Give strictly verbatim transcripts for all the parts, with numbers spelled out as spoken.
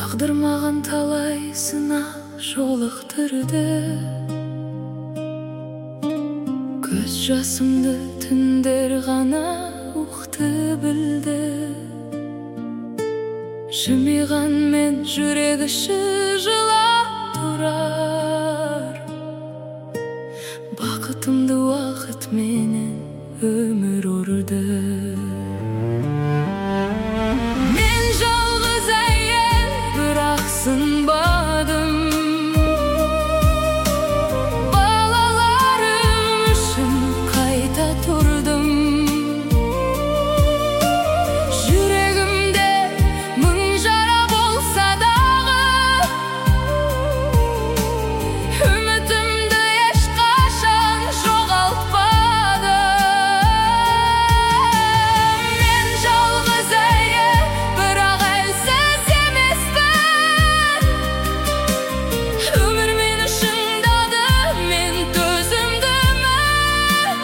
Тағдыр маған талай сынақ жолықтырды. Көз жасымды түндер ғана уқты білді. Жымиғанмен жүрек іші жылап тұрар. Бақытымды уақыт менен өмір ұрды. Мен жалғыз әйел, бірақ сынбадым. Балаларым үшін қайта тұрдым. Жүрегімде мың жара болса дағы, үмітімді ешқашан жоғалтпадым. Мен жалғыз әйел, бірақ әлсіз емеспін. Өмір мені шыңдады, мен төзімдімін.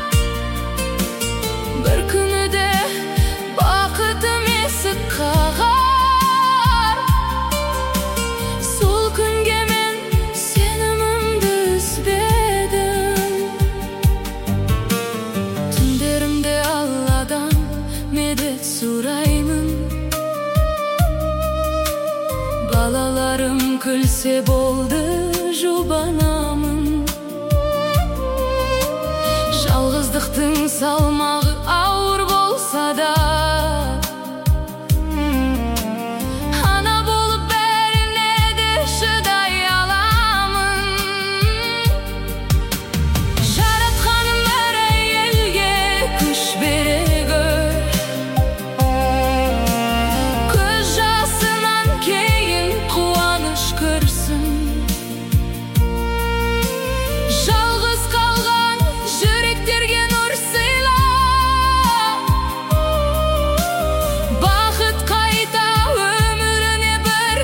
Бір күні де бақытым есік қағар. Сол күнге мен сенімімді үзбедім. Түндерімде Алладан медет сұраймын. Балаларым күлсе болды, жұбанамын. Жалғыздықтың салмағы ауыр болса да, ана болып бәріне де шыдай аламын. Жаратқаным әр әйелге күш бере гөр. Көз жасынан кейін қуаныш көрсін. Жалғыз қалған жүректерге нұр сыйла. Бақыт қайта өміріне бір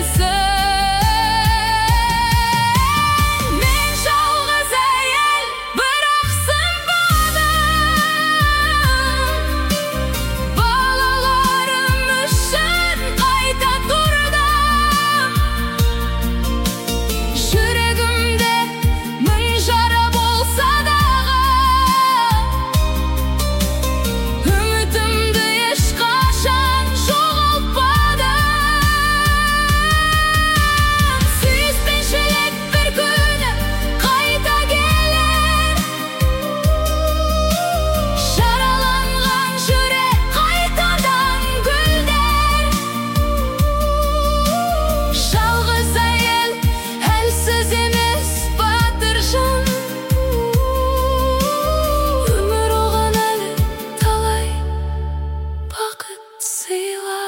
келсін. Мен жалғыз әйел, бірақ сынбадым. Балаларым үшін қайта тұрдым. Жүрегімде мың жара болса дағы, үмітімді ешқашан жоғалтпадым. Сүйіспеншілік бір күні қайта келер. Жараланған жүрек қайтадан гүлдер. Жалғыз әйел, әлсіз емес батыр жан. Өмір оған әлі талай бақыт сыйлар.